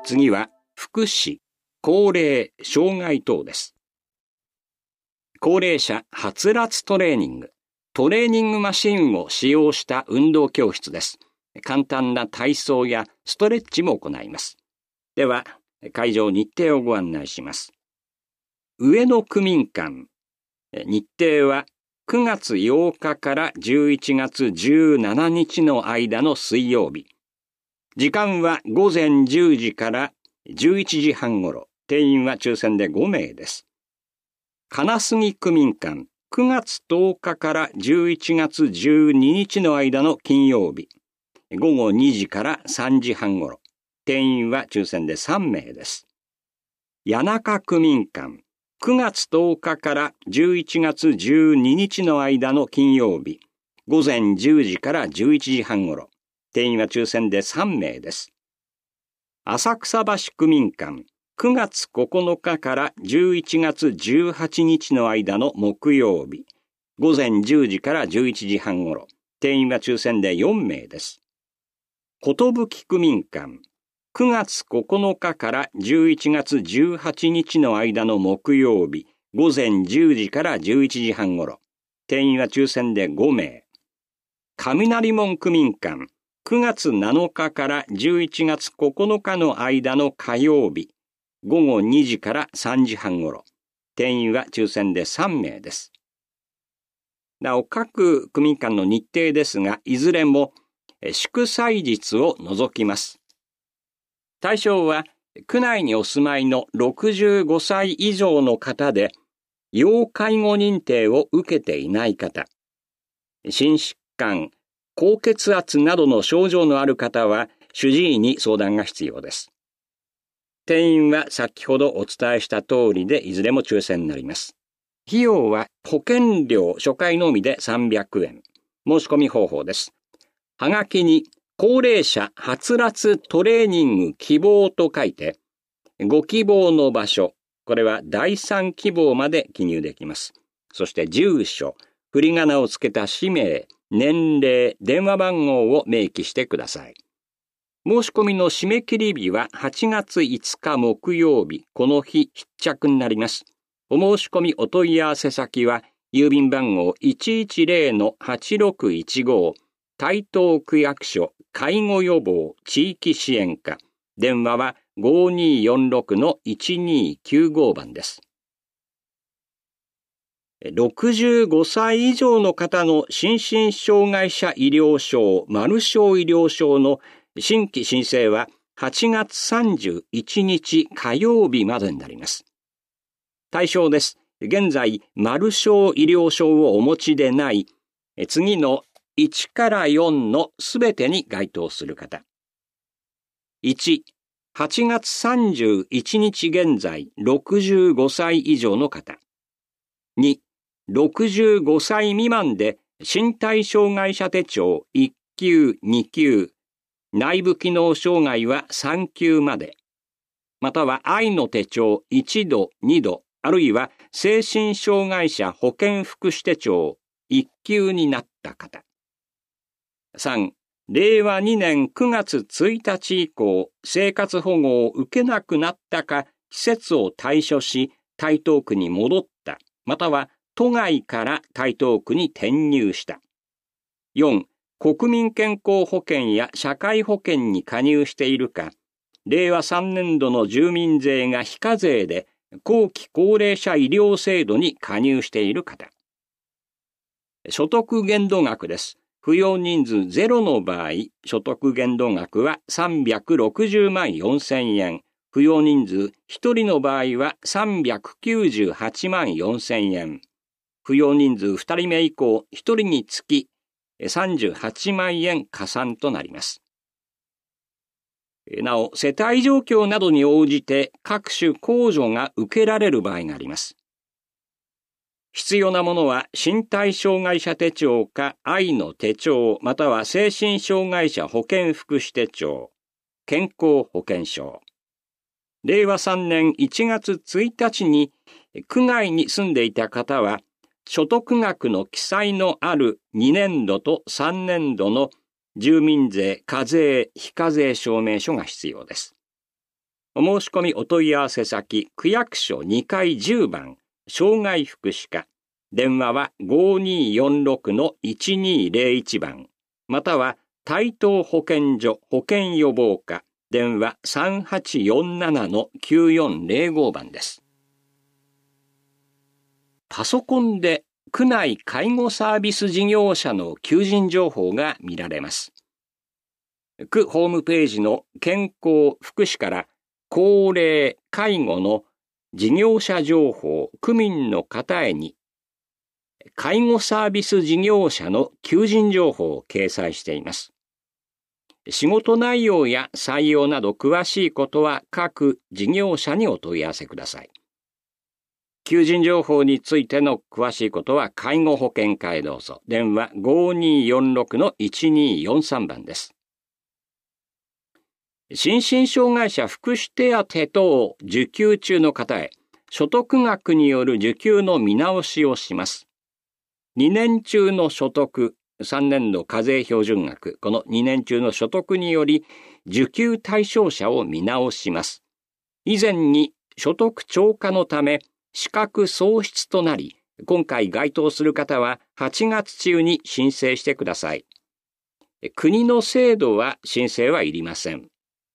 次は福祉、高齢、障害等です。高齢者はつらつトレーニング、トレーニングマシンを使用した運動教室です。簡単な体操やストレッチも行います。では、会場日程をご案内します。上野区民館、日程は9月8日から11月17日の間の水曜日。時間は午前10時から11時半ごろ。定員は抽選で5名です。金杉区民館、9月10日から11月12日の間の金曜日。午後2時から3時半ごろ。定員は抽選で3名です。谷中区民館、9月10日から11月12日の間の金曜日。午前10時から11時半ごろ。定員は抽選で3名です。浅草橋区民館、9月9日から11月18日の間の木曜日。午前10時から11時半ごろ。定員は抽選で4名です。寿区民館、9月9日から11月18日の間の木曜日。午前10時から11時半ごろ。定員は抽選で5名。雷門区民館、9月7日から11月9日の間の火曜日。午後2時から3時半ごろ。定員は抽選で3名です。なお、各区民館の日程ですが、いずれも祝祭日を除きます。対象は、区内にお住まいの65歳以上の方で、要介護認定を受けていない方、心疾患、高血圧などの症状のある方は、主治医に相談が必要です。定員は先ほどお伝えした通りでいずれも抽選になります。費用は保険料初回のみで300円。申し込み方法です。はがきに高齢者はつらつトレーニング希望と書いて、ご希望の場所、これは第3希望まで記入できます。そして住所、振り仮名をつけた氏名、年齢、電話番号を明記してください。申し込みの締め切り日は8月5日木曜日、この日必着になります。お申し込みお問い合わせ先は、郵便番号 110-8615 台東区役所介護予防地域支援課。電話は 5246-1295 番です。65歳以上の方の心身障害者医療証、マル症医療証の新規申請は8月31日火曜日までになります。対象です。現在、マル症医療証をお持ちでない、次の1から4のすべてに該当する方。1、8月31日現在65歳以上の方。2、65歳未満で身体障害者手帳1級、2級、内部機能障害は3級まで、または愛の手帳1度、2度、あるいは精神障害者保健福祉手帳1級になった方。3、令和2年9月1日以降、生活保護を受けなくなったか、施設を退所し、台東区に戻った、または都外から台東区に転入した。4、国民健康保険や社会保険に加入しているか、令和3年度の住民税が非課税で後期高齢者医療制度に加入している方。所得限度額です。扶養人数0の場合、所得限度額は360万4000円。扶養人数1人の場合は398万4000円。扶養人数2人目以降、1人につき38万円加算となります。なお、世帯状況などに応じて各種控除が受けられる場合があります。必要なものは身体障害者手帳か愛の手帳、または精神障害者保健福祉手帳、健康保険証。令和3年1月1日に区外に住んでいた方は、所得額の記載のある2年度と3年度の住民税、課税、非課税証明書が必要です。 お申し込みお問い合わせ先、区役所2階10番、障害福祉課。電話は 5246-1201 番、または台東保健所保健予防課、電話 3847-9405 番です。パソコンで区内介護サービス事業者の求人情報が見られます。区ホームページの健康福祉から高齢介護の事業者情報区民の方へに介護サービス事業者の求人情報を掲載しています。仕事内容や採用など詳しいことは各事業者にお問い合わせください。求人情報についての詳しいことは介護保険課へどうぞ。電話 5246-1243 番です。心身障害者福祉手当等を受給中の方へ所得額による受給の見直しをします。2年中の所得、3年度課税標準額、この2年中の所得により受給対象者を見直します。以前に所得超過のため資格喪失となり、今回該当する方は8月中に申請してください。国の制度は申請はいりません。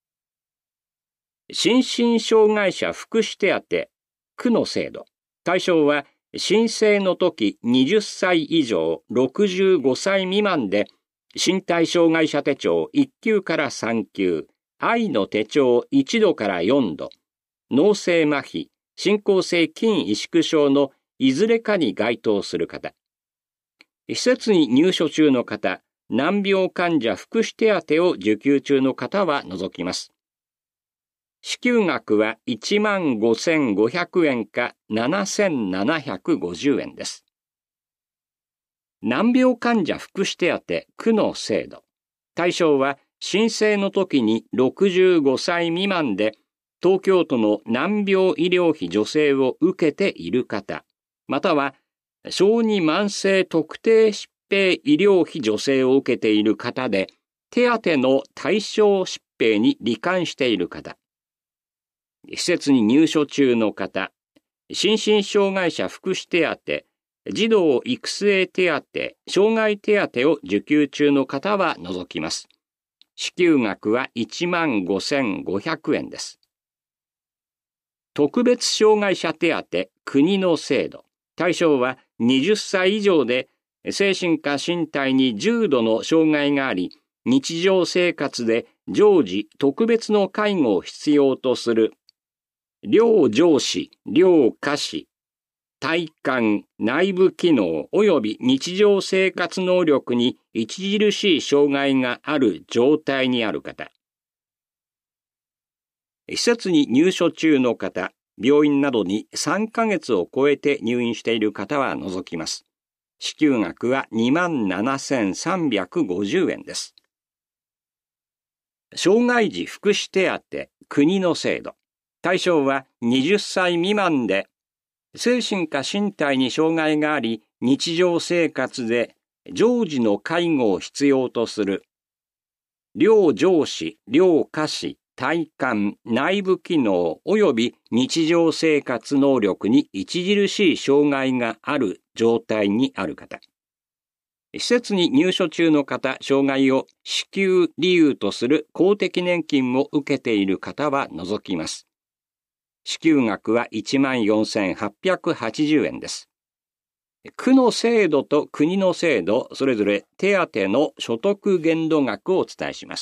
心身障害者福祉手当、区の制度。対象は申請の時20歳以上65歳未満で身体障害者手帳1級から3級、愛の手帳1度から4度、脳性麻痺、進行性筋萎縮症のいずれかに該当する方、施設に入所中の方、難病患者福祉手当を受給中の方は除きます。支給額は 15,500 円か 7,750 円です。難病患者福祉手当区の制度。対象は申請の時に65歳未満で東京都の難病医療費助成を受けている方、または小児慢性特定疾病医療費助成を受けている方で手当の対象疾病に罹患している方、施設に入所中の方、心身障害者福祉手当、児童育成手当、障害手当を受給中の方は除きます。支給額は 15,500 円です。特別障害者手当、国の制度。対象は20歳以上で精神か身体に重度の障害があり、日常生活で常時特別の介護を必要とする両上肢、両下肢、体幹、内部機能及び日常生活能力に著しい障害がある状態にある方。施設に入所中の方、病院などに3ヶ月を超えて入院している方は除きます。支給額は 27,350 円です。障害児福祉手当、国の制度。対象は20歳未満で、精神か身体に障害があり、日常生活で常時の介護を必要とする、両上肢、両下肢、体幹、内部機能及び日常生活能力に著しい障害がある状態にある方。施設に入所中の方、障害を支給理由とする公的年金を受けている方は除きます。支給額は 14,880 円です。区の制度と国の制度、それぞれ手当の所得限度額をお伝えします。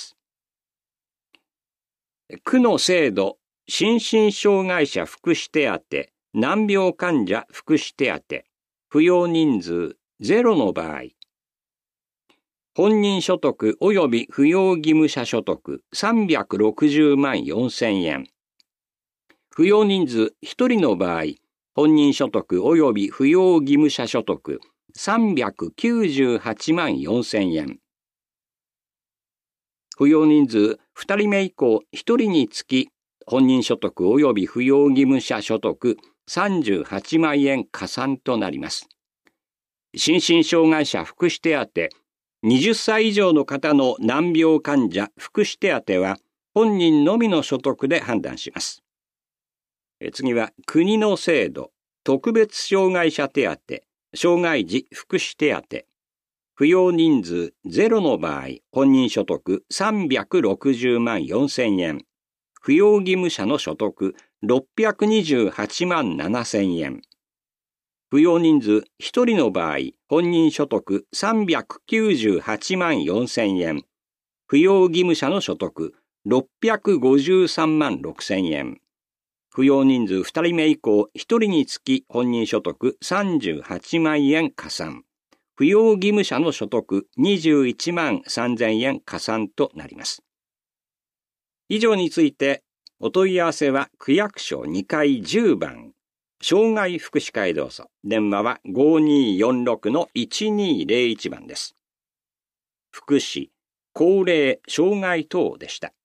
区の制度、心身障害者福祉手当、難病患者福祉手当、扶養人数0の場合、本人所得及び扶養義務者所得360万4000円。扶養人数1人の場合、本人所得及び扶養義務者所得398万4000円。扶養人数2人目以降1人につき、本人所得及び扶養義務者所得38万円加算となります。心身障害者福祉手当、20歳以上の方の難病患者福祉手当は、 本人のみの所得で判断します。次は国の制度、特別障害者手当、障害児福祉手当。扶養人数0の場合、本人所得360万4千円。扶養義務者の所得628万7千円。扶養人数1人の場合、本人所得398万4千円。扶養義務者の所得653万6千円。扶養人数2人目以降、1人につき本人所得38万円加算。扶養義務者の所得21万3千円加算となります。以上について、お問い合わせは区役所2階10番、障害福祉課へどうぞ。電話は 5246-1201 番です。福祉、高齢、障害等でした。